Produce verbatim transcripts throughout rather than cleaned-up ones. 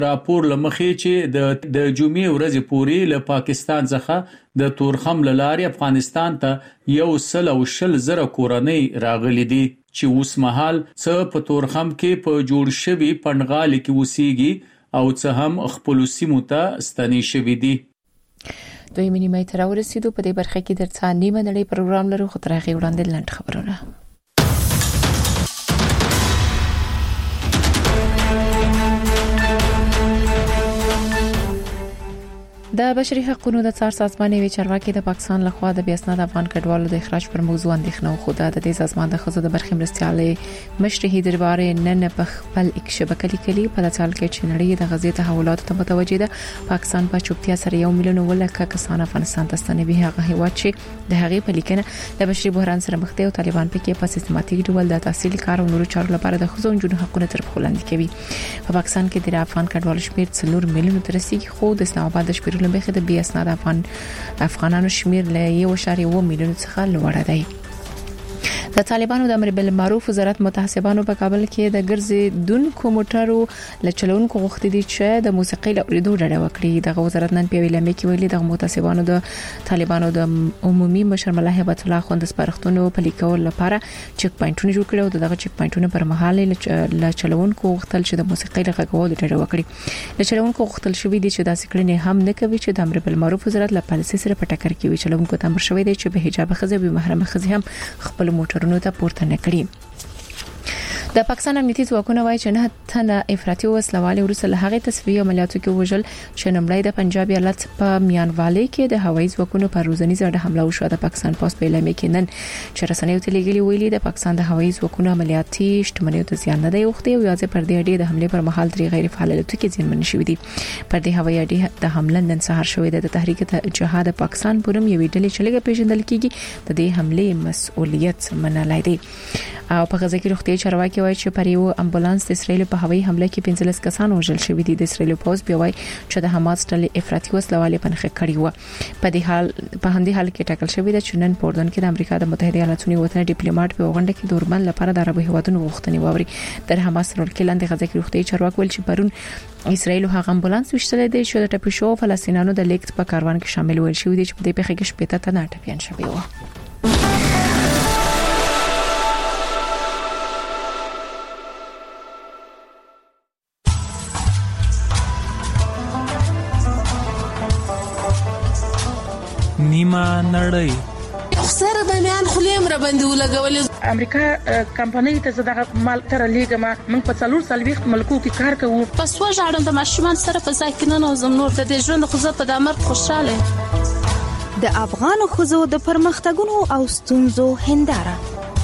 راپور لمخې چې د د جمعې ورځې پورې له پاکستان څخه د تورخم لارې افغانستان ته یو سل او شل زره کورنۍ راغلي دي چې اوس مهال څه په تورخم کې په جوړ شوي پنډغال کې اوسېږي او څه هم خپل سیمو ته ستنې شوي دي. دوی مینیمه تر ورسېدو په دې برخه کې د څه نیمه نړۍ پروګرام لرو خو تر هغه وړاندې لنډ خبرونه. د بشري حقوقو د څار سازمان وی چارواکي د پاکستان لخوا د بیاسناد افغان کډوالو د اخراج پر موضوع اندېښنه خو د دې سازمان د خزو د برخې مرستيالې مشرحي دربار نن په خپل یک شبکه لیکلي په داسال کې چې نړۍ د غزې تحولات ته متوجه ده. پاکستان په چوپتیا سره یو میلیون ولکه کسان افغانستان ته ستنوي. هغه هیواد چې د هغې په لیکنه د بشري بحران سره مخ دی او طالبان پکې په سیستماتیک ډول د تحصیل کار او نورو چارو لپاره د خزو جنو حقوقو تر خلاندې کوي. په پاکستان کې د افغان کډوالو شمېر څلور میلیون تر رسیدي خو د اسلام آباد د شپږ لمبه د بي اسناد افغان افغانانو شمیر له یو شاري و میلیون څخه لوړ دی. د طالبانو د امر بالمعروف وزارت متحسبانو په کابل کې د ګرځي دونکو موټرو لچلونکو غوښتي دي چې د موسیقي له اوریدو ډډه وکړي. د وزارت نن په ویلامه کې ویلي د متحسبانو د طالبانو د عمومي مشر ملا هیبت الله خوند سپارښتنو په لیکول لپاره چک پاینټونه جوړ کړي او دغه چک پاینټونه پر مهال لچلونکو غوښتل چې د موسیقي له غږولو ډډه وکړي. لچلونکو غوښتل شوې دي چې داسې کړنې هم نه کوي چې د امر بالمعروف وزارت له پالیسي سره په ټکر کې وي. چلونکو ته امر شوی دی چې به حجاب خزه به محرم خزه هم خپل موټر ته پورته نکړي. د پاکستان امنیتي ځواکونه وایي چې نه تنه افراطي وسلوالي ورسره له هغه تصفیه عملیاتو کې وژل چې نمړی د پنجاب ایالت په میانوالي کې د هوایي ځواکونو پر روزنیزه ډله حمله وشو. د پاکستان پوس په اعلان کې نن چې رسنیو ته لګلي ویلي د پاکستان د هوایي ځواکونو عملیاتي شتمنیو ته زیان نه دی اوخته او یازه پر دې اډې د حمله پر مهال درې غیر فعالیتو کې ځینمن شوې دي. پر دې هوایي اډې د حمله نن سهار شوې ده. د تحریک جهاد پاکستان پرم یوې ډلې چې لګه پیژندل کیږي د دې حمله مسؤلیت منلای دی. او په غزه کې روغتي چارواکي وایي چې پر یو امبولانس د اسرایل په هوایي حمله کې پنځلس کسان وژل شوي دي. د اسرایل پوز بیا وایي چې د حماس ډلې افراطي وسلوالي پنځه کړي و. په دې حال په همدې حال کې ټاکل شوی دی چې نن په اردن کې د امریکا د متحده ایالاتونو وطن ډیپلوماټ په غونډه کې دورمن لپاره د عربي هیوادونو غوښتنې واوري. در حماس سره کې لاندې غزه کې روغتي چارواکي ول چې پرون اسرایل هغه امبولانس وشتل دي چې د ټپي شو فلسطینیانو د لیکت په کاروان کې شامل ول شوی دي چې په دې پیښه کې شپږ تنه ټپيان شوي و. نیمه نړۍ سره د میان خلیم را باندې ولګولې. امریکا کمپنۍ ته زداغه مال تر لیګما من په څلور سلويخت ملکو کې کار کوو. پس وژاړم د ماشومان سره په ځای کې نه نوزم نور د دې ژوند خو زه په دامر خوشاله. د افغان خزو د پرمختګونو او ستونزو هنداره.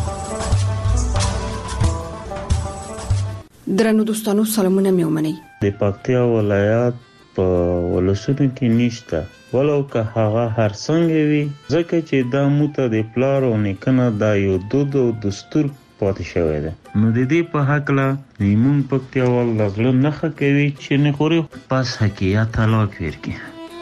درنو دوستانو سلامونه مې ومنئ. د پکتیا ولایت په ولسونو کې نشته ولو که هغه هر څنګه وي ځکه چې دا موته د پلار او نیکنه دا یو دود او دستور پاتې شوی دی. نو د دې په حقله نیمون پکتیاوال لغله نخه کوي چې نه خوري پس حقیقت طلاق ورکړي.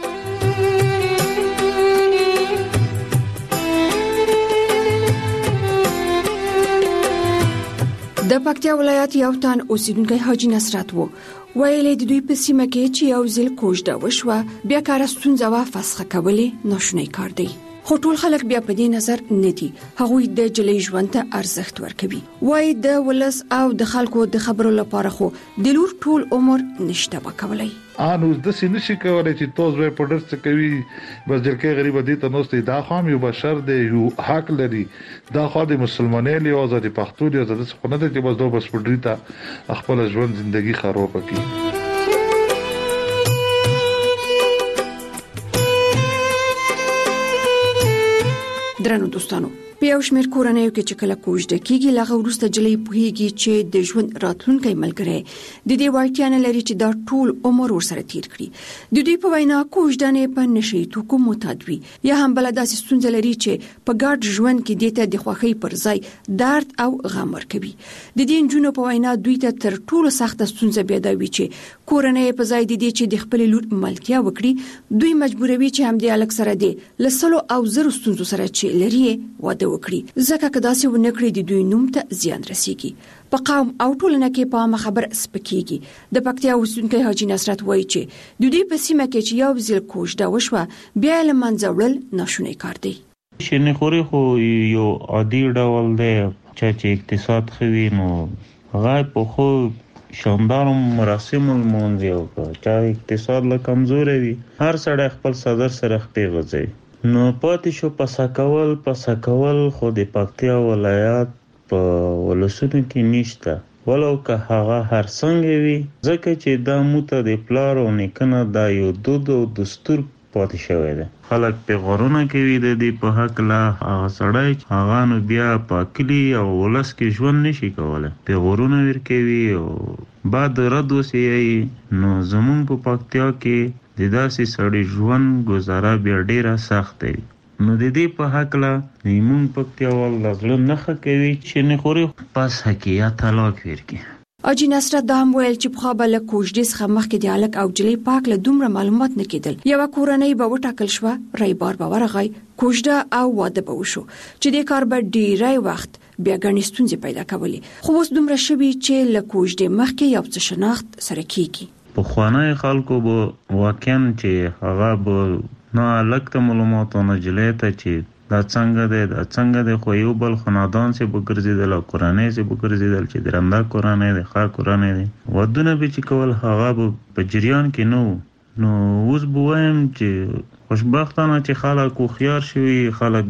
د پکتیا ولایت یو تن اوسیدونکی حاجی نصرت وو ویلې د دوی په سیمه کې چې یو ځل کوژده وشوه بیا کار ستونزه وا فسخه کولې ناشونی کار دی. خو ټول خلک بیا په دې نظر نه دي. هغوی د جلې ژوند ته ارزښت ورکوي. وای د ولس او د خلکو د خبرو لپاره خو د لور ټول عمر نشته وکولای. انو د سینې شي کولای چې توز به پډر څه کوي بس ځکه غریب دي ته نوستي دا خام یو بشر دی یو حق لري. دا خو د مسلمانۍ له آزادي پښتو دی آزاد څه نه دی چې بس دوه بس پډری ته خپل ژوند ژوندۍ خراب کړي. درنو دوستانو په یو شمېر کورنیو کې چې کله کوژده کیږي لغه ورسته جلې پوهیږي چې د ژوند راتلونکي ملګری د دې وړتیا نه لري چې دا ټول عمر ورسره تیر کړي. د دې په وینا کوژده نه په نشي توکو متادوي یا هم بل داسې ستونزې لري چې په ګډ ژوند کې دته د خوښۍ پر ځای درد او غم ورکوي. د دې جنونو په وینا دوی ته تر ټولو سخت ستونزه پیدا وي چې کورنۍ په ځای د دې چې د خپل لور ملکیا وکړي دوی مجبوروي چې هم د الک سره دی لسلو او زر ستونزو سره چې لري واده واده وکړي ځکه که داسې ونه کړي د دوی نوم ته زیان رسیږي په قوم او ټولنه کې په عامه خبر سپکیږي د پکتیا اوسیدونکي حاجی نصرت وایي چې د دوی په سیمه کې چې یو ځل کوژده وشوه بیا له منځه وړل ناشونی کار دی. شینې خوري خو یو عادي ډول دی چې اقتصاد خوي نو هغه په خو شاندار مراسم المونځي او چې اقتصاد له کمزوري وي هر سړی خپل صدر سره خپل غځي نو پاتې شو پسا کول پسا کول خو د پکتیا ولایت په ولسونو کې نشته ولو که هغه هر څنګه وي ځکه چې دا موته د پلار او نیکنه دا یو دود او دستور پاتې شوی دی. خلک په غرونه کې وي د دې په حق لا هغه سړی هغه نو بیا په کلی او ولس کې ژوند نشي کولای په غرونه ور کې وي او بعد رد وسیي نو زمون په پکتیا کې د داسې سړی ژوند گزاره بیا ډیره سخت دی. نو د دې په حق لا نیمون پکتیا ول لازم نه کوي چې نه خوري پس حقیقت طلاق ورکی. حاجی نصرت دا هم ویل چې په خابل کوژدې څخه مخکې د الک او جلی پاک له دومره معلومات نه کېدل. یو کورنۍ به وټاکل شو رای بار به ورغی کوژده او واده به وشو چې د کار به ډیری وخت بیا ګڼې ستونزې پیدا کولې خو اوس دومره شوي چې له کوژدې مخکې یو څه شناخت سره کیږي. په خوانای خلکو به واقعا چې هغه به نه الک ته معلومات نه جلی ته چې دا څنګه دی دا څنګه دی خو یو بل خاندان سي بګرځیدل او قرانه سي بګرځیدل چې درنده قرانه دی ښه قرانه دی ودونه به چې کول هغه په جریان کې نو نو اوس به وایم چې خوشبختانه چې خلک خو شوي خلک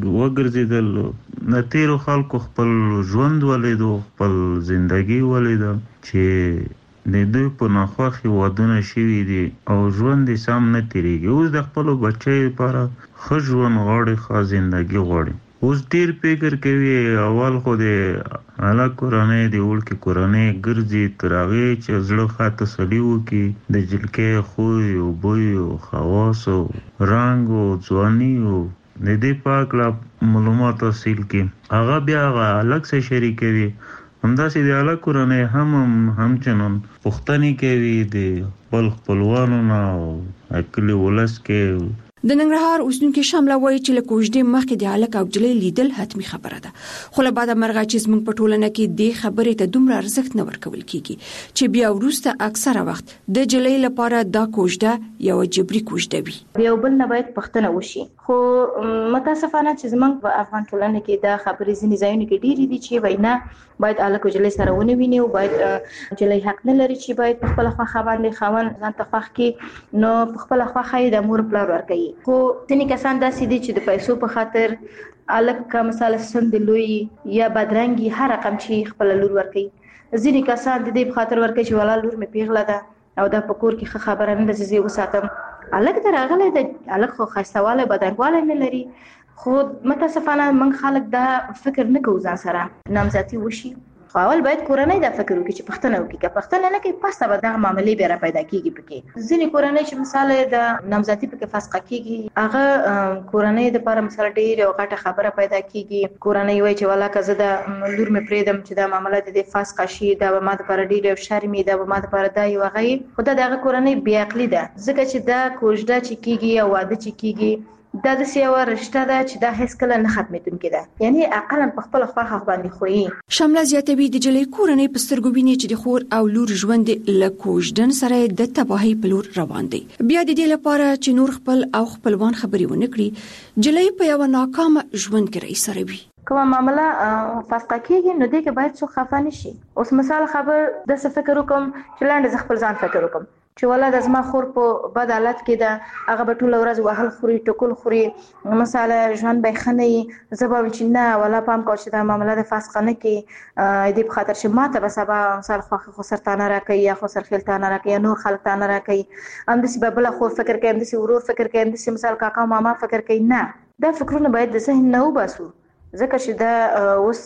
وګرځیدل نه تیرو خلکو خپل ژوند ولیدو خپل ژوندۍ ولیدو چې د دوی په ناخوښي ودونه شوي دي او ژوند یې سم نه تیریږي. اوس د خپلو بچیو لپاره ښه ژوند غواړي ښه زندګي غواړي. اوس ډېر فکر کوي اول خو د هلک کورنۍ د وړکې کورنۍ ګرځي تر هغې چې زړه ښه تسلي وکړي د جلکۍ خوی او بوی او خواص او رنګ او ځواني او د دې په هکله معلومات حاصل کړي هغه بیا هغه هلک سره شریکوي. همداسې د الک کورنۍ هم همچنان پوښتنې کوي د خپل خپلوانو نه او کلي ولس کې. د ننګرهار اوسیدونکي شامله وایي چې له کوژدې مخکې د الک او جلی لیدل حتمي خبره ده خو له بعده مرغه چې زموږ په ټولنه کې دې خبرې ته دومره ارزښت نه ورکول کیږي چې بیا وروسته اکثره وخت د جلی لپاره دا کوژده یو جبري کوژده وي. یو بل نه باید پښتنه وشي خو متاسفانه چې زموږ په افغان ټولنه کې دا خبرې ځینې ځایونه کې ډېرې دي چې وینا باید الک او جلی سره ونه ویني او باید جلی حق نه لري چې باید په خپل خواخه باندې خاون ځان ته خوښ کړي نو په خپل خواخه د مور پلار ورکوي. خو ځینې کسان داسې دي چې د پیسو په خاطر الک کا مثلا سند لوی یا بدرنګي هر رقم چې خپل لور ورکوي. ځینې کسان د دې په خاطر ورکوي چې ولا لور مې پیغله ده او دا په کور کې خبره نه ده چې زه وساتم الک درغله د الک خو خاصواله بدنواله نه لري. خو متاسفانه من خلک دا فکر نه کوي ځان سره نامزدي وشي خو اول باید کورنۍ دا فکر وکړي چې پښتنه وکړي که پښتنه نه کوي پسته به دغه معاملې بیا را پیدا کیږي. پکې ځینې کورنۍ چې مثال د نامزدي پکې فسخه کیږي هغه کورنۍ د لپاره مثال ډېر یو غټه خبره پیدا کیږي. کورنۍ وایي چې ولا که زه د لور مې پرېږدم چې دا معامله د فسخه شي دا به ما لپاره ډېر یو شرمي دا به ما لپاره دا یو هغه خو دا دغه کورنۍ بې عقلي ده ځکه چې دا کوژده چې کیږي او واده چې کیږي دا د سیاوه رشته ده چې دا هیڅ کله نه ختمېدونکې ده یعنی عقلا په خپل خواخ باندې خوې. شامله زیاتوي د جلی کورنۍ په سترګو ویني چې د خور او لور ژوند له کوژدن سره د تباهي په لور روان دی. بیا د دې لپاره چې نور خپل او خپلوان خبرې ونه کړي جلی په یو ناکام ژوند کې رئیس سره وي. کومه معامله فسخه کیږي نو دې کې باید څو خفه نشي. اوس مثال خبر د څه فکر وکم چې لاندې ز خپل ځان فکر وکم چې ولا د زما خور په بد حالت کې ده هغه به ټول ورځ وهل خوري ټکول خوري مثلا ژوند به خنۍ زبا چې نه ولا پام کو چې دا معاملې د فسخه نه کې دې په خاطر چې ماته به سبا مثال خو خو سرتانه راکې یا خو سرخیلتانه راکې یا نور خلک تانه راکې ام د سبب له خور فکر کوي ام د ورور فکر کوي ام د مثال کاکا ماما فکر کوي نه دا فکرونه باید د ذهن نه وباسو ځکه چې دا اوس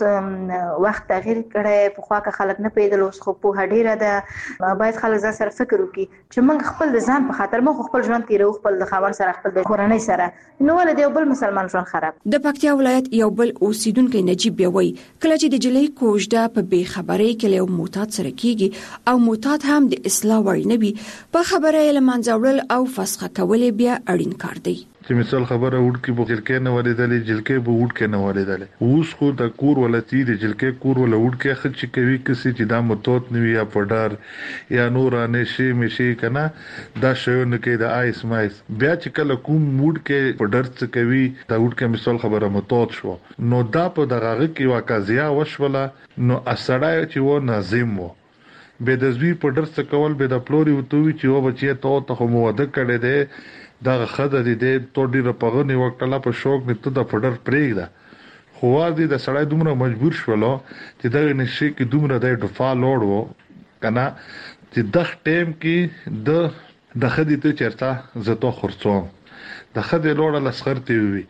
وخت تغییر کړی په خوا کې خلک نه پیدل اوس خو په هډیره ده باید خلک ځان سره فکر وکړي چې موږ خپل د ځان په خاطر موږ خپل ژوند تیرو خپل د خاوند سره خپل د کورنۍ سره نو ول د یو بل مسلمان ژوند خراب. د پکتیا ولایت یو بل اوسیدونکو نجیب بیوي کله چې د جلی کوژده په بے خبرۍ کې له موتات سره کیږي او موتات هم د اصلاح وړ نه وي په خبره یې لمنځه وړل او فسخه کول بیا اړین کار دی. چې مثال خبره وډ کې بو جلکې نه ولیدلې جلکې بو وډ کې نه ولیدلې کېدل. اوس خو د کور ولتی د جلکې کور ول وډکه خچ کوي کسي چې دا متوت نوي یا پډر یا نور نشي مشي کنه دا شیونه کې د آیس مایس بیا چې کله کوم موډ کې پډر څه کوي دا وډکه مثال خبره متوت شو نو دا په دغه کې واقعیا وشوله نو اسړای چې و نظم وو به د زوی پډر څه کول به د پلوري وتوي چې و بچي ته ته مو وده کړي دي دا خدای دې ته ډیره پغنی وکړه په شوق نه ته د پډر پرېږده خو دې د سړی دومره مجبور شولو چې دا نشي کې دومره د ډفا لوړ وو کنه چې د ټیم کې د د خدي ته چرته زته خرڅوم د خدي لوړ لسخرتي وي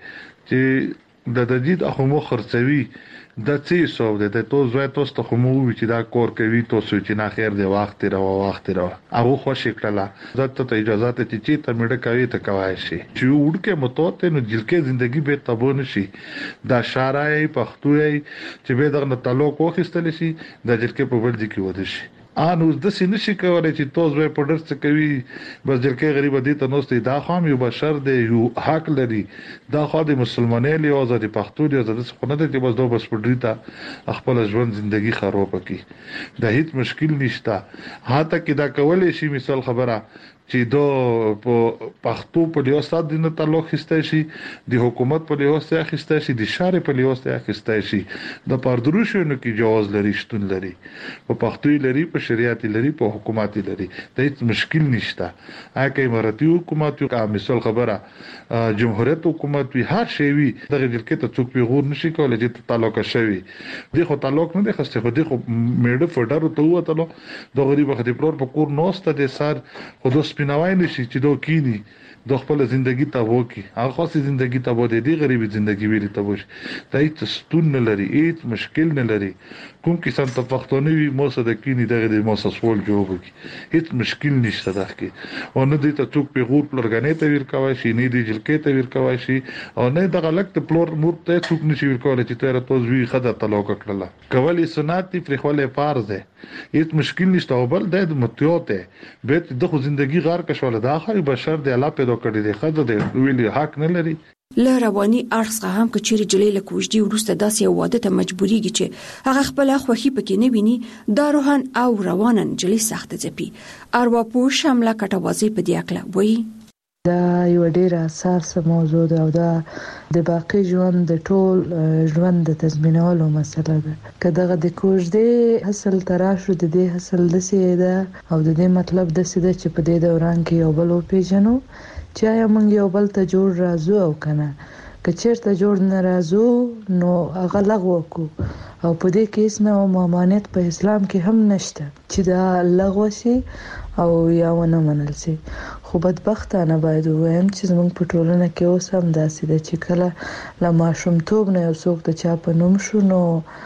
چې د دجید اخو مو خرڅوي د څه سو د تو زوی توست خو مو وی چې دا کور کوي تو سو چې نه خیر دی وخت را وخت را هغه خوشی کړه زته ته اجازه ته چې ته مړه کوي ته کوي شي چې وډکه متوته نو جلکې ژوندۍ به تبون شي دا شارای پښتوي چې به دغه تعلق وخستل شي د جلکې په ورځ کې ود شي ان اوس د سینې شي کولای چې توز به پډر څه کوي بس جلکې غریب دي ته نوستي دا خام یو بشر دی یو حق لري دا خو د مسلمانانو له آزادي پښتو دی آزادي څخه نه دی بس دوه بس پډری ته خپل ژوند ژوندۍ خراب کړي دا هیڅ مشکل نشته هاته کې دا کولای شي مثال خبره چې دو په پښتو په لیو سات دینه تعلق خسته شي د حکومت په لیو سات خسته شي د شارع په لیو سات خسته شي د پردروشونو کې جواز لري شتون لري په پښتو لري په شریعت لري په حکومت لري د هیڅ مشکل نشته اګه اماراتي حکومت یو مثال خبره جمهوریت حکومت وی هر شی وی دغه جلکې ته څوک پیغور نشي کولای چې تعلق شوی دی خو تعلق نه دی خسته خو دی خو میډه فډر ته وته د غریب خدي پلور په کور نوسته د سر خو د سپیناوی نشي چې دوه کینی د خپل ژوندۍ ته وکی هغه خاصه ژوندۍ ته بده دی غریبي ژوندۍ ویلې ته وش دا هیڅ ستون نه لري هیڅ مشکل نه لري کوم کسان ته پښتوني وي موسه د کینی دغه د موسه سوال جواب کی هیڅ مشکل نشته دغه او نه دي ته څوک پیغور پلورګنې ته ور کوي شي نه دي جلکې ته ور کوي شي او نه دغه لکه پلور مور ته څوک نشي ور کولای چې تر توز وی خدای تعلق کړله کولی سنت په خپل فرض ده هیڅ مشکل نشته او بل د متیوته به د خو ژوندۍ غار کښول د اخر بشر د الله پیدا کړی دی خدای د ویلي حق نه لري له رواني ارڅ هم کچېری جلې له کوجدي ورسته داسې یو واده ته مجبوريږي چې هغه خپل خوخي پکې نه ویني دا روحان او روانن جلې سخت ځپي اروا پوه شامله کټوازي په دی اکله وای دا یو ډیر اساسه موضوع ده او دا د باقی ژوند د ټول ژوند د تضمینولو مسله ده که دغه د کوجدي حاصل تراشو د دې حاصل د سیده او د دې مطلب د سیده چې په دې دوران کې یو بل پیژنو چې یا موږ یو بل ته جوړ راځو او کنه که چیرته جوړ نه راځو نو هغه لغوه کو او په دې کې اسنه او مامانیت په اسلام کې هم نشته چې دا لغوه شي او یا ونه منل شي خو بدبختانه باید وایم چې زموږ په ټولنه کې اوس هم داسې ده چې کله لا ماشومتوب نه یو څوک د چا په نوم شو نو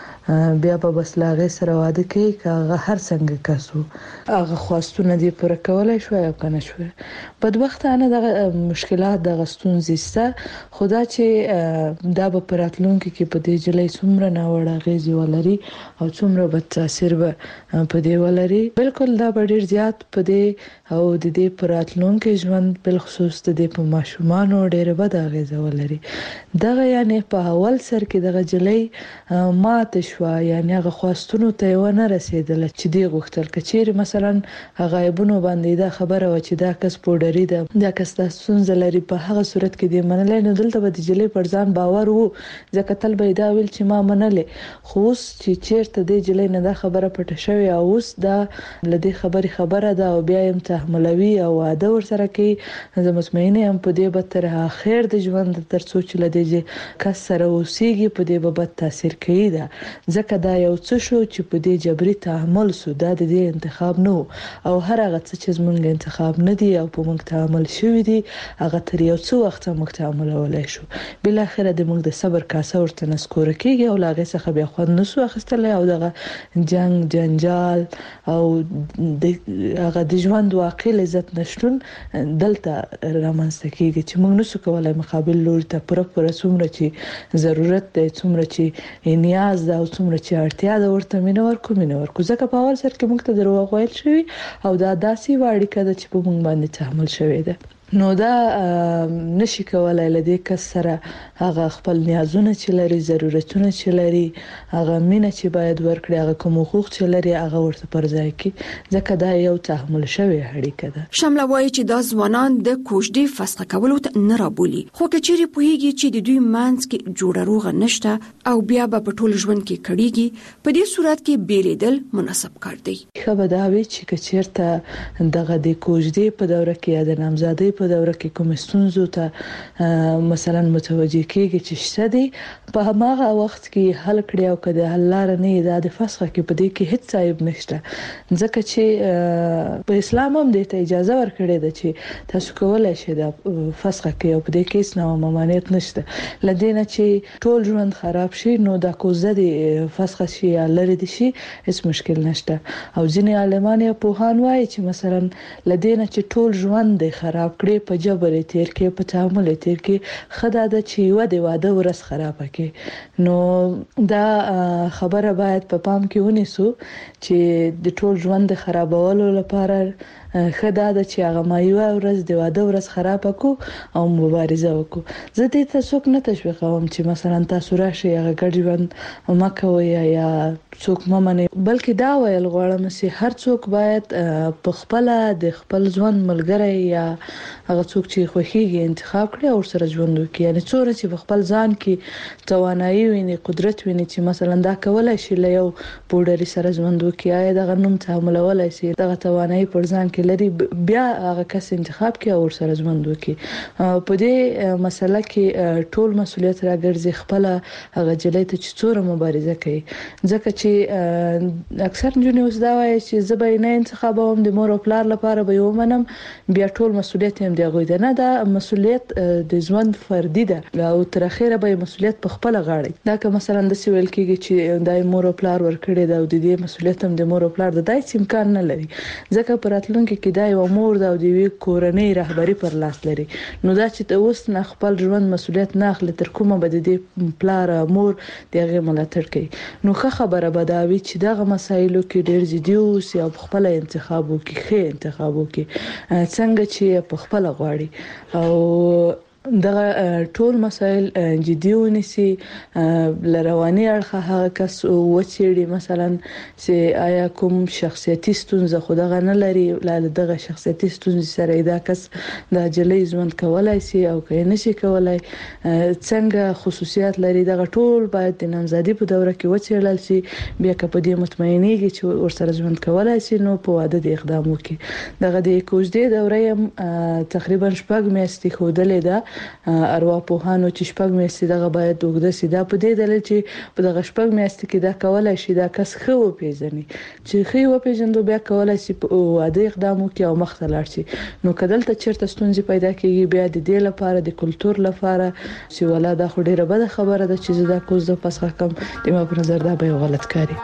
بیا په بسلاغه سره واده کوي کاغه هر څنګه کسو هغه خواستونه دی پر کولای شو یا کنه شو بدبختانه د مشکلات د غستون زیسته خدا چې دا په پراتلونکو کې په دې جلې څومره نه وړه غیزي ولري او څومره به تاثیر به په دې ولري بالکل دا ډیر زیات په دې او د دې پراتلونکو ژوند بل خصوص د دې په ماشومان ډیر بد غیزه ولري دغه یعنی په اول سر کې دغه جلې ماته شو یعنی هغه خواستونو ته ونه رسیدل چې دی غوښتل کچېر مثلا غایبونو باندې دا خبره و چې دا کس پوډری ده دا کس تاسو لري په هغه صورت کې دی منلای نه دلته به د جلې پر ځان باور وو ځکه تل به دا ویل چې ما منلې خو چې چیرته دی جلې نه دا خبره پټه شوی او اوس دا لدی خبري خبره ده او بیا هم تحملوي او واده ور سره کوي زه مطمئنه ام په دې به تر اخر د ژوند تر څو چې لدی کس سره اوسېږي په دې به بد تاثیر کوي دا ځکه دا یو څه شو چې په دې جبري تعامل سو دا د دې انتخاب نه او هر هغه څه چې زمونږ انتخاب نه دی او په موږ تعامل شوی دی هغه تر یو څو وخت موږ تعامل ولای شو بل اخر د موږ د صبر کاسه ورته نسکور کیږي او لاغه څخه بیا خو نسو اخستل او دغه جنگ جنجال او هغه د ژوند واقع لذت نشټون دلته رامنځته کیږي چې موږ نسو کولای مقابل لور ته پر پر څومره چې ضرورت دی څومره چې نیاز ده او څومره چې اړتیا ده ورته مینه ورکو مینه ورکو ځکه په اول سر کې موږ ته دروغ ویل شوی او دا داسې واړی کده چې په موږ باندې تحمل شوی ده نو دا نشي کولای لدې کس سره هغه خپل نیازونه چې لري ضرورتونه چې لري هغه مینه چې باید ورکړي هغه کوم حقوق چې لري هغه ورته پر ځای کړي ځکه دا یو تحمل شوی اړیکه ده. شامله وایي چې دا ځوانان د کوژدې فسخ کولو ته نه رابولي خو کچېري پوهیږي چې د دوی منځ کې جوړه روغه نشته او بیا به په ټول ژوند کې کړيږي په دې صورت کې بیلیدل مناسب کار دی. خبر دا وی چې کچېرته دغه د کوژدې په دوره کې یا د نامزادۍ په دوره کې کوم ستونزو ته مثلا متوجه کېږي چې شته دي په هغه وخت کې حل کړی او کله حل لار نه دا د فسخ کې په دې کې هیڅ عیب نشته ځکه چې په اسلام هم د اجازه ورکړې ده چې تاسو کولای شئ د فسخ کې او په دې کې څه ممانعت نشته لدينا چې ټول ژوند خراب شي نو د کوزه د فسخ شي یا لري دي شي هیڅ مشکل نشته او ځینې عالمان یا پوهان وایي چې مثلا لدينا چې ټول ژوند د خراب کړي په جبر تیر کې په تعامل تیر کې خدای د چې و د واده ورس خراب کړي نو دا خبره باید په پام کې ونیسو چې د ټول ژوند خرابولو لپاره خدای د چې هغه مایوه ورځ د واده ورځ خراب کو او مبارزه وکړو. زه دې ته څوک نه تشویقوم چې مثلا تاسو راشي هغه ګډ ژوند مکوي یا څوک ممنه بلکې دا ویل غواړم چې هر څوک باید په خپل د خپل ژوند ملګری یا هغه څوک چې خوښیږي انتخاب کړي او سره ژوند وکړي یعنی څوره چې په خپل ځان کې توانایي ویني قدرت ویني چې مثلا دا کولای شي له یو پوډری سره ژوند وکړي یا دغه نوم تعاملولای شي دغه توانایي پر ځان کې لري بیا هغه کس انتخاب کوي او سره ژوند وکړي. په دې مسله کې ټول مسولیت راګرځي خپل هغه جلې ته چې څوره مبارزه کوي ځکه چې اکثر جنونی اوس دا وایي چې زبې نه انتخابوم د مور او پلار لپاره به ومنم بیا ټول مسولیت هم دی غوډه نه دا مسولیت د ژوند فردي ده او تر اخره به مسولیت په خپل غاړه دا که مثلا د سیول کېږي چې د مور او پلار ورکړي دا او د دې مسولیت هم د مور او پلار د دای امکان نه لري ځکه پراتلونکو کې دا یو مور دا د وی کورنۍ رهبری پر لاس لري نو دا چې اوس نه خپل ژوند مسولیت نه اخلي تر کومه به د پلار مور دغه ملاتړ کوي نو ښه خبره به دا وي چې دغه مسایلو کې ډېر جدي اوسي او خپل انتخاب وکړي ښه انتخاب وکړي څنګه چې په خپل غواړي او دغه ټول مسایل جدي ونیسي لرواني اړخه هغه کس وچېړي مثلا چې آیا کوم شخصیتي ستونزه خو دغه نه لري لاله دغه شخصیتي ستونزه سره دا کس د جلې ژوند کولای شي او که نشي کولای څنګه خصوصیات لري دغه ټول باید د نامزادي په دوره کې وچېړل شي بیا که په دې مطمئنېږي چې ورسره ژوند کولای شي نو په واده د اقدام وکړي. دغه د کوژدې دوره تقریبا شپږ میاشتې ښودلې ده ارواپوهانو چې شپږ میاشتې دغه باید وګړه سي دا په دې دلیل چې په دغه شپږ میاشتې کې دا کولای شي دا کس خو پیژني چې خو پیژندو بیا کولای شي واده اقدام وکړي او مخ ته لاړ شي نو کدلته چیرته ستونزې پیدا کیږي بیا د دې لپاره د کلچر لپاره چې ولاده خو ډیره بده خبره ده چې دا کوز د پسخه کم د ما په نظر دا به غلط کاری.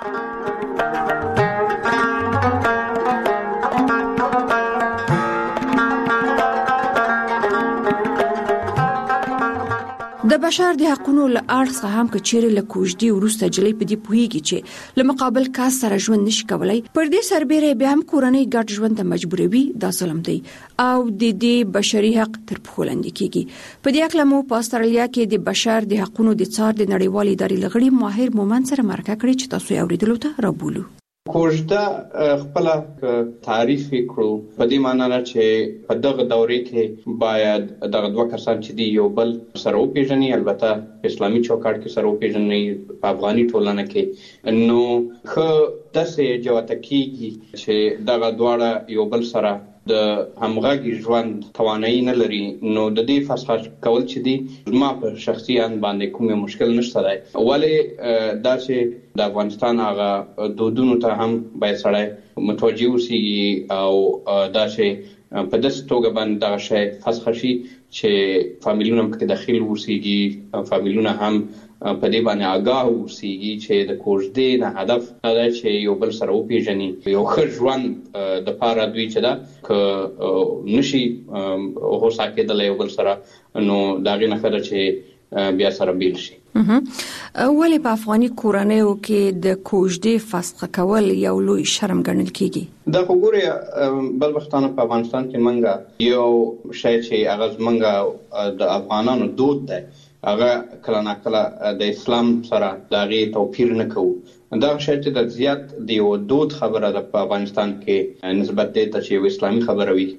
د بشر د حقوقو له اړخه هم کچېره له کوژدې ورسته جلې په دې پوهیږي چې له مقابل کاس سره ژوند نشي کولای پر دې سربېره به هم کورنۍ ګډ ژوند ته مجبوروي دا ظلم دی او د دې بشري حق تر پښو لاندې کیږي. په دې اړه مو په استرالیا کې د بشر د حقوقو د څار د نړیوالې ادارې لغړي ماهر مومن سره مرکه کړې چې تاسو یې اوریدلو ته رابولو. کوژده خپل تعریف کړو په دې معنی نه چې په دغه دورې کې باید دغه دوه کسان چې دی یو بل سره وپیژني البته اسلامي چوکاټ کې سره وپیژني په افغاني ټولنه کې نو خو داسې جوته کیږي چې دغه دواړه یو بل سره د همغږي ژوند توانایي نه لري نو د دې فسخ کول چې دی ما په شخصیان باندې کومه مشکل نشته دی ولی دا چې د افغانستان هغه دودونو ته هم باید سړی متوجه اوسي او دا چې په داسې توګه باندې دا شی فسخ شي چې فامیلونه هم کې داخل اوسيږي فامیلونه هم په دې باندې آگاه اوسيږي چې د کوژدې نه هدف دا چې یو بل سره وپیژني یو ښه ژوند د پاره دوی چې دا ک نشي هوسا کېدل یو بل سره نو دا غي نه خبره چې بیا سره بیل شي. ولې په افغاني کورنیو کې د کوژدې فسخ کول یو لوی شرم ګڼل کیږي؟ دا وګوره بل وختانه په افغانستان کې منګه یو شی چې هغه منګه د افغانانو دود دی، هغه کله نه کله د اسلام سره دغه توپیر نه کوو. دا شی چې د زیات دی او دود خبره ده په افغانستان کې نسبت دی ته چې اسلامي خبره وي.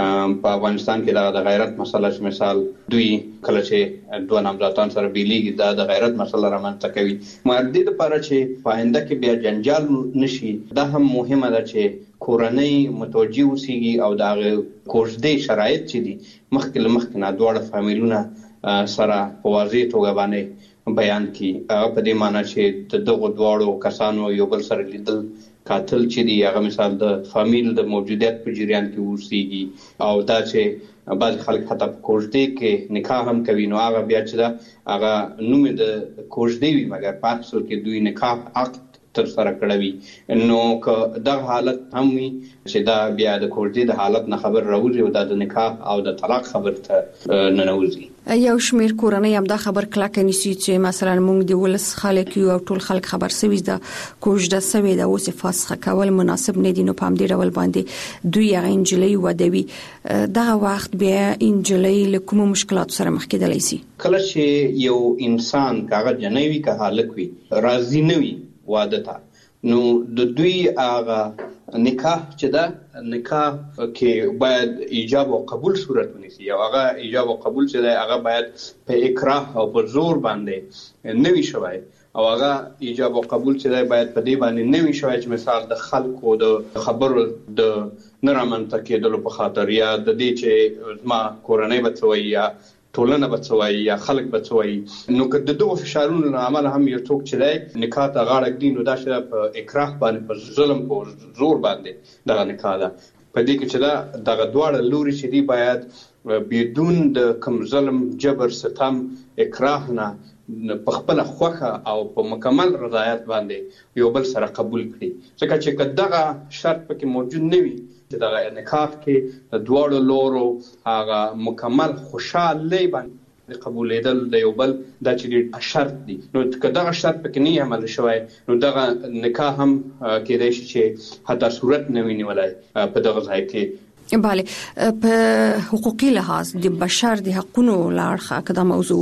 په افغانستان کې د غیرت مسله چې مثال دوی کله چې دوه نامزدان سره بیلیږي دا د غیرت مسله رامنځته کوي. مردي لپاره چې پاینده کې بیا جنجال نشي، دا هم مهمه ده چې کورنۍ متوجي اوسېږي او د کوژدې شرایط چې دي مخکې له مخکې نه دواړه فامیلونه سره په واضح توګه باندې بیان کی. هغه په دې معنی چې د دغه دواړو کسانو یو بل سره لیدل قاتل چې دی هغه مثال د فامیل د موجودیت په جریان کې اوسېږي او دا چې بعض خلک حتی په کوژدې کې نکاح هم کوي، نو هغه بیا چې دا هغه نوم د کوژدې وي مګر په اصل کې دوی نکاح عقد تر سره کړوي. نو که دا حالت هم وي چې دا بیا د کوژدې د حالت نه خبر راوځي او دا د نکاح او د طلاق خبر ته ننوځي. یو شمیر کورنۍ هم دا خبر کلک نیسي چې مثلا موږ د ولس خلک یو ټول خلک خبر سوي دا کوژده سوي دا اوس فسخ کول مناسب نه دي، نو په همدې ډول باندې دوی هغه انجلۍ ودوي. دغه وخت بیا انجلۍ له کوم مشکلات سره مخ کېدلی شي؟ کله چې یو انسان کاغه جنوي که هالک وي راضي نه وي واده ته، نو د دوی هغه نکاح چې دا نکاح کې باید ایجاب او قبول صورت ونیسي او هغه ایجاب او قبول چې دا هغه باید په اکراه او په زور باندې نوي شوی او هغه ایجاب او قبول چې دا باید په دې باندې نوي شوی چې مثال د خلکو د خبرو د نرامنځته کېدلو په خاطر یا د دې چې ما کورنۍ بچوي یا ټولنه بچوي یا خلک بچوي. نو که د دغه فشارونو عمل هم یو څوک چې دی نکاح ته غاړه ږدي نو دا چې په اکراه باندې په ظلم په زور باندې دغه نکاح ده. په دې کې چې دا دغه دواړه لوري چې دی باید بدون د کوم ظلم جبر ستم اکراه نه په خپل خوخه او په مکمل رضایت باندې یو بل سره قبول کړي. ځکه چې دغه شرط پکې موجود نه وي چې دغه نکاح کې د دواړو لورو هغه مکمل خوشاله باندې قبولېدل د یو بل دا چې شرط دي، نو که دغه شرط پکې نه عمل شوی نو دغه نکاح هم کېدای شي چې حتی صورت نه وي نیولای په دغه ځای کې. بله، په حقوقي لحاظ د بشر د حقونو لارخه کدا موضوع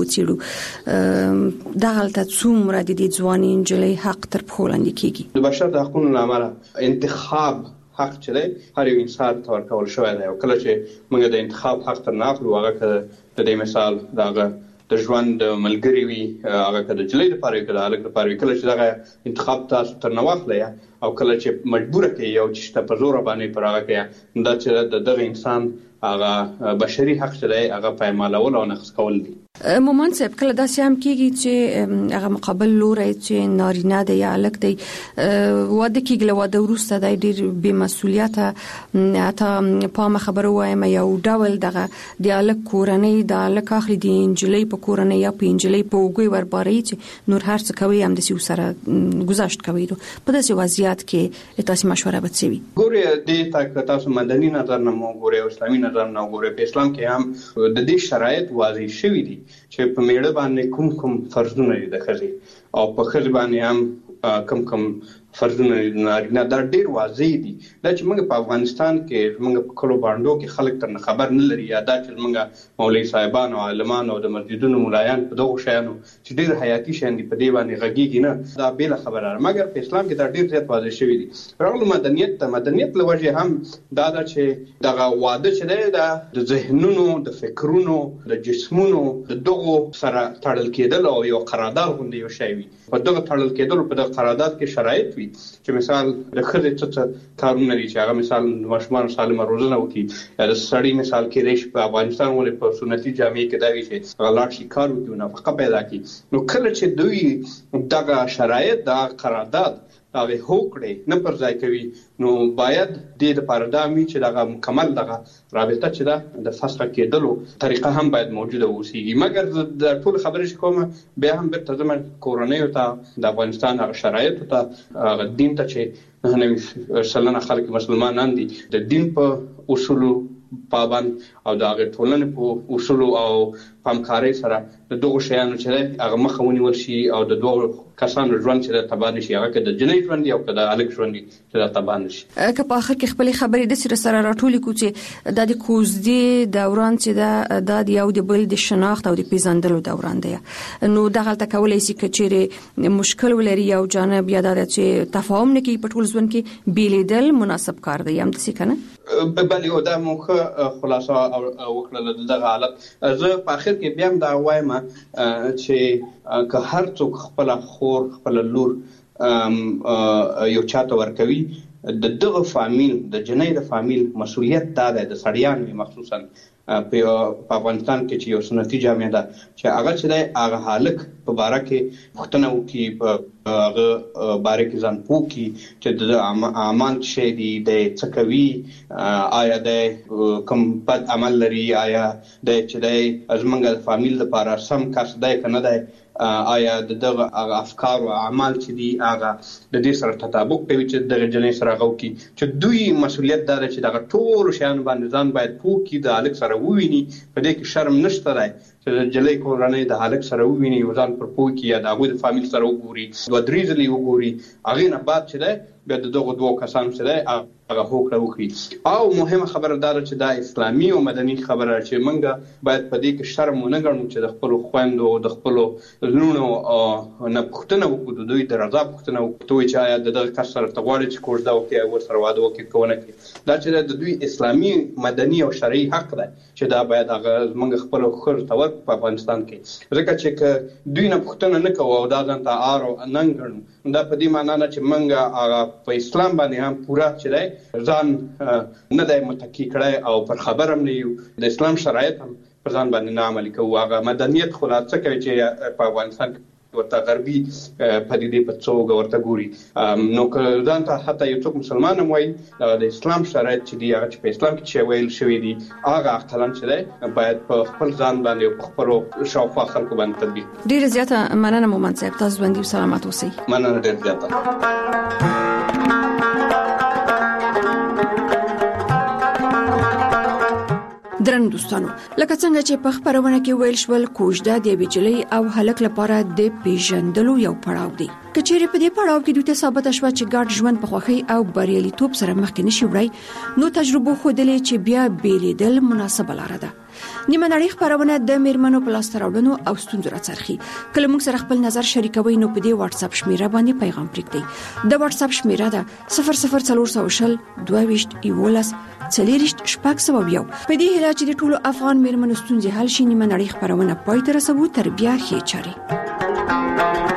وڅېړو دغه ته څومره د دې ځواني انجلۍ حق تر پښو لاندې کیږي؟ د بشر د حقونو لامل انتخاب حق چې دی هر یو انسان ته ورکول شوی دی او کله چې موږ د انتخاب حق تر نه اخلو هغه که د دې مثال دغه د ژوند ملګری وي هغه که د جلۍ لپاره وي که د هلک لپاره وي، کله چې دغه انتخاب تاسو تر نه واخلئ او کله چې مجبوره کوي او چې په زوره باندې پر هغه کوي دا چې د دغه انسان هغه بشري حق چې دی هغه پایمالول او نقض کول دي. مومن صاحب کله داسې هم کېږي چې هغه مقابل لوري چې نارینه دی یا هلک دی واده کېږي، له واده وروسته دی ډېر بې مسؤلیته حتی پامه خبره وایم یو ډول دغه د هلک کورنۍ د هلک اخلي د نجلۍ په کورنۍ یا په نجلۍ په اوږې ورباروي چې نور هر څه کوي همداسې ورسره گذشت کوي. په داسې وضعیت کې تاسو مشوره به څه وي؟ ګورئ دې ته تاسو مدني نظر نه وګورئ او اسلامي نظر نه وګورئ. په اسلام کې هم د دې شرایط واضح شوي دي چې په میړه باندې کوم کوم فرضونه دي د ښځې او په ښځې باندې هم کوم کوم فرضونه نارینه دا ډیر واضح دي. دا چې موږ په افغانستان کې موږ په کلو باندو کې خلک تر خبر نه لري یا دا چې موږ مولوی صاحبان او عالمان او د مسجدونو مولایان په دغه شیانو چې ډیر حیاتي شین دي په دې باندې غږیږي نه، دا بیل خبره ده. مګر په اسلام کې دا ډیر زیات واضح شوی دي. راغلو مدنیت ته مدنیت له وجه هم دا دا چې دغه واده چې دی دا د ذهنونو د فکرونو د جسمونو د دغه سره تړل کېدل او یو قرارداد غوندي یو شی وي. په دغه تړل کېدل په دغه قرارداد کې شرایط وي چې مثال د ښځې څه کارونه دي چې هغه مثال د ماشومانو سالمه روزنه وکړي یا د سړي مثال کېدای شي په افغانستان ولې په سنتي جامع کې دا وي چې هغه لاړ شي کار وکړي نفقه پیدا کړي. نو کله چې دوی دغه شرایط د قرارداد هغه هوکړې نه پر ځای کوي نو باید د لپاره دا وي چې دغه مکمل دغه رابطه چې ده د فسخ کېدلو طریقه هم باید موجوده اوسېږي. مګر د ټول خبرې چې کومه بیا هم بیرته زموږ کورنیو ته د افغانستان هغه شرایطو ته هغه دین ته چې نهه نوي سلنه خلک مسلمانان دي د دین په اصولو پابند او د هغه ټولنې په اصول او همکارۍ سره د دغه شیانو چې هغه مخه ونیول شي او د دوه کسانو ژوند چې تباه نشي، هغه که د جنۍ ژوند او که د هلک ژوند چې تباه نشي. که په اخر کې خپل خبرې د سره سره راټولې کو چې د کوزدې دوران چې د یو د بل د شناخت او د پیژندلو دوران دی، نو دغه تکولای شي چې مشکل ولري او جانب یا د چې تفاهم نه کوي په ټول ژوند کې بیلیدل مناسب کار دی هم څه کنه. بلې او دا موخه خلاصه وکړه دغه حالت. زه په اخر کې بیا هم دا وایم چې که هر څوک خپل خور خپل لور یو چاته ورکوي، د دغه فامیل د جنۍ د فامیل مسولیت دا دی، د سړیانو مخصوصا په افغانستان کې چې یو سنتي جامعه ده چې هغه چې دی هغه هلک په باره کې پوښتنه وکړي، په هغه باره کې ځان پوه کړي چې د اعمال څه دي، د څه کوي، آیا د کوم بد عمل لري، آیا د چې دی زموږ د فامیل لپاره سم کس دی که نه دی، آیا دغه افکار او اعمال چې دي هغه د دې سره تطابق کوي چې دغه جنۍ سره هغه وکړي. چې دوی مسولیت دا دی چې دغه ټولو شیانو باندې ځان باید پوه کړي، د هلک سره وویني، په دې کې شرم نشته دی چې د جنۍ کورنۍ د هلک سره وویني او ځان پر پوه کړي یا د هغوی د فامیل سره وګوري، دوه درې ځلې وګوري، هغې نه بعد چې دی بیا د دغو دوو کسانو چې دی هغه هوکړه وکړي. او مهمه خبره دا ده چې دا اسلامي او مدني خبره چې موږ باید په دې کې شرم ونه ګڼو چې د خپلو خویندو د خپلو لوڼو نه پوښتنه وکړو، د دوی د رضا پوښتنه وکړو چې آیا د دغه کس سره ته غواړې چې کوژده وکړي او ورسره واده وکړي که ونه کړي. دا چې د دوی اسلامي مدني او شرعي حق دی چې دا باید هغه زموږ خپلو ښځو ته ورکړو په افغانستان کې، ځکه چې که دوی نه پوښتنه نه کوو او دا ځان ته عار او ننګ ګڼو، دا په دې معنا نه چې موږ هغه په اسلام باندې هم پوره چې دی ځان نه دی متکی کړی او پر خبر هم نه یو، د اسلام شرایط هم پر ځان باندې نه عملي کوو. هغه مدنیت خو لا څه کوي چې په افغانستان کې ورته غربي پدیدې په څوګه ورته ګوري. نو که ځان ته حتی یو څوک مسلمان هم وایي د اسلام شرایط چې دي هغه چې په اسلام کې چې ویل شوي دي هغه عقلاً چې دی باید په خپل ځان باندې او په خپلو شاوخوا خلکو باندې تطبیق. ډېره زیاته مننه مومند صاحب، تاسو ژوندي او سلامت اوسئ. مننه ډېر زیاته. درنو دوستانو، لکه څنګه چې په خبرونه کې ویل شول، کوژده د بجلی او هلک لپاره د پیژندلو یو پړاو دی. کچېرې په دې پړاو کې دوی ته ثابت شوه چې ګډ ژوند په خوښۍ او بریالیتوب سره مخکې نشي وړی، نو تجربه ښودلې چې بیا بیلیدل مناسبه لاره ده. نیمه نړۍ خبرونه د میرمنو په لاسته راوړنو او ستونزو راڅرخي. کله موږ سره خپل نظر شریکوي نو په دې واتس اپ شمیره باندې پیغام پرېږدئ. د واتس اپ شمیره ده صفر صفر څلور سوه شل دوه ویشت یولس څلېرویشت شپږ سوه یو. په دې هیله چې د ټولو افغان میرمنو ستونزې حل شي، نیمه نړۍ خبرونه پای ته رسوو تر بیا ښې چارې.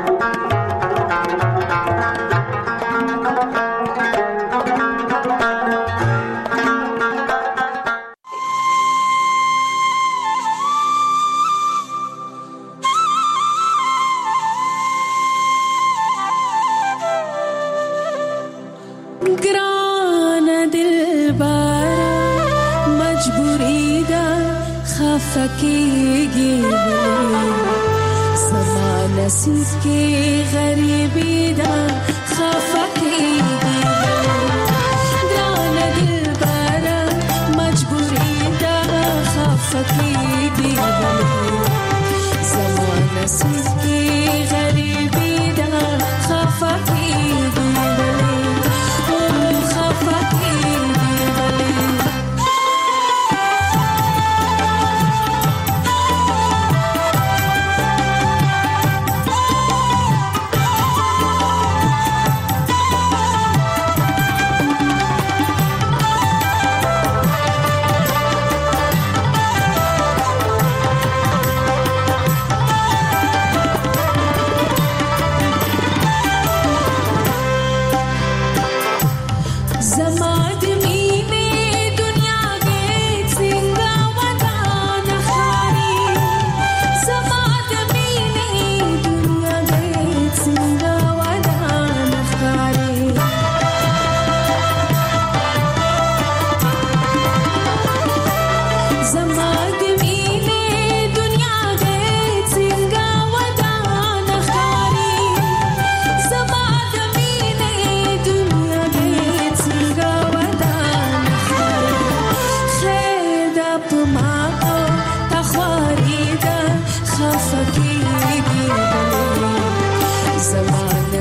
फकीगी समा नसीब के गरीबी दा खफकीगी ग्रान दिल बारा मजबूरी दा खफकीगी समा नसीब के गरीबी दा खफकीगी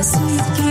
رسید که